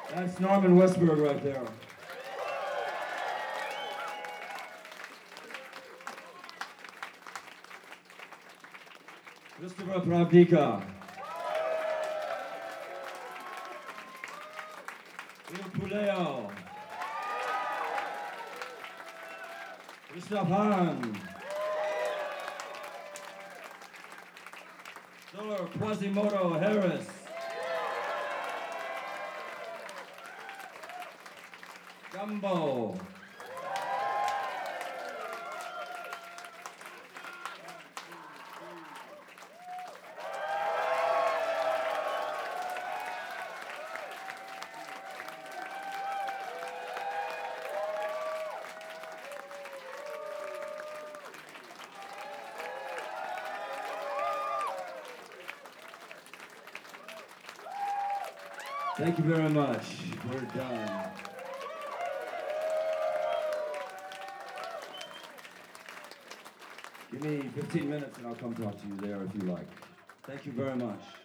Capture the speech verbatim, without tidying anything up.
That's Norman Westberg right there. Christopher Pravdika. Il Puleo. Christoph Hahn. Solar Quasimodo Harris. Gumbo. Thank you very much. We're done. Give me fifteen minutes and I'll come talk to you there if you like. Thank you very much.